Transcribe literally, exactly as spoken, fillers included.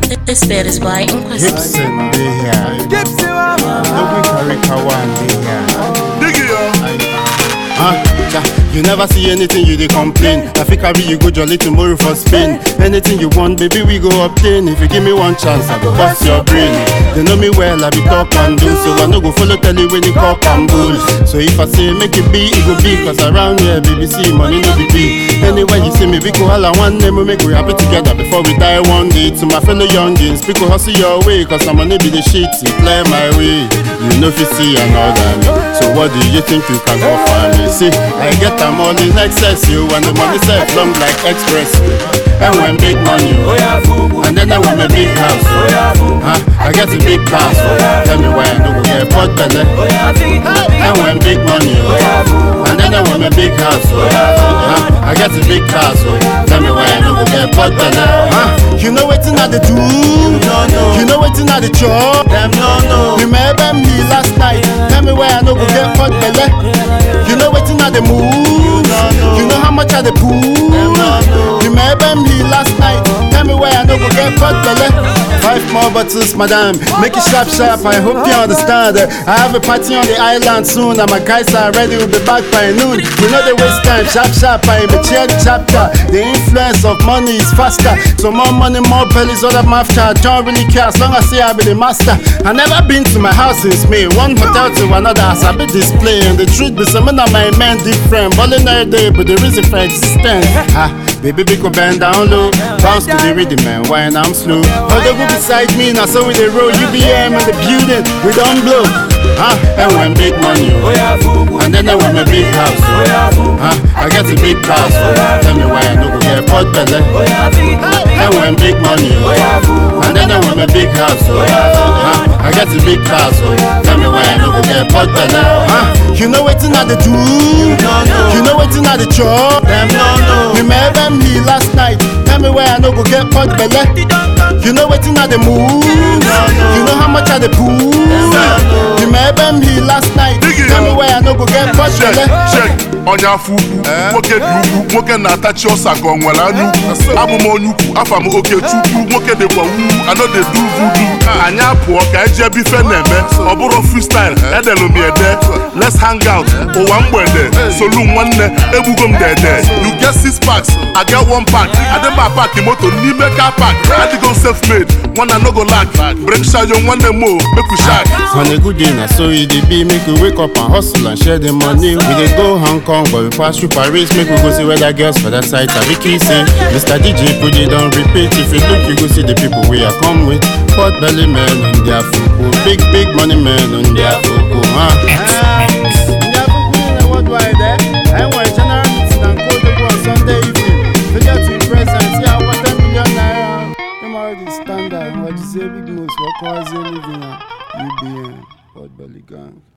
It's status boy Inquisitive. Gibson, they here. Gibson, Logan Karikawa, they here. dig it, yo. Huh? You never see anything, you dey complain. I think carry you go jolly tomorrow for Spain. Anything you want, baby, we go obtain. If you give me one chance, I go bust your brain. They know me well, I be talk and do. So I no go follow tell you when you cock and bull. So if I say make it be, it go be. Cause around here, B B C, money no be big. Anywhere you see me, we go all one name, we make we happy together before we die one day. To my fellow youngins, we go hustle your way. Cause I'm gonna be the shit, it clear my way. You know if you see another me. So what do you think you can offer me? See, I get them all in excess, you. And the money set long like express. And when big money, and then I want a big house. Huh? I get a big house. Tell me why I don't get pot belly. And when big money, and then I want a big house. Huh? I get a big house. Tell me why I don't get pot belly. Huh? You know what's in the do? You know what's in the chop? Remember me last night? Tell me why I don't get pot belly. You know what's in the move? You know how much I the pool? Remember me last night? Tell me why I don't go get pot belly. Five more bottles, madam. Make it sharp, sharp. I hope you understand. I have a party on the island soon, and my guys are ready. We'll be back by noon. You know they waste time. Sharp, sharp. I'm a chair chapter. The influence of money is faster. So more money, more bellies, all that after. I don't really care as long as I say I be the master. I never been to my house since May. One hotel to another, as I be displaying. The truth be some of my men different. Balling every day, but the reason for existence. Ah, baby, we go bend down low. Bounce to the rhythm, man. Wine I'm slow. Although we beside me, now so with the road, U B M in the building, we don't blow. Huh? And when big money, and then I want a big house. Huh? I get a big house. Tell me why I don't go get pot belly. And when big money, and then I want a big house. Huh? I get a big house. Tell me why I don't go get pot belly. Huh? You know what's in the do? You know what's in the chop? Remember me last night? Tell me why I don't go get pot belly. You know what's in the move? You know how much I the pool? Remember me last night? Tell me why I don't go get pot belly. Check. Onya fuku, moke duku, moke na tachi osako nwela nuku. Abu mo nuku, afa mo oke chuku, moke de kwa wu, I know they do voodoo. Anya po ka eje bi fe neme, oburo freestyle, edelo mi ede. Let's hang out, o wa mbwede, solu nwanne, ebugom dede. You get six packs, I get one pack. I dey buy pack moto ni make a pack. I dey go self made, one I no go lack. Break shayo one mo, make we shag. On a good day, na so it dey be. Make we wake up and hustle and share the money. We dey go Hong Kong, but we pass through Paris. Make we go see where that girls for that side. Tabiki say, Mister D J, put it on repeat. If you look, you go see the people we are come with. Pot belly men on their fuku, big big money men on their fuku. Huh? What do I there? I want general meeting and go to go on Sunday evening. Forget to present. See how what ten million naira. Come out the standard. What you say, big news? What cause you living? U B M, Pot Belly Gang.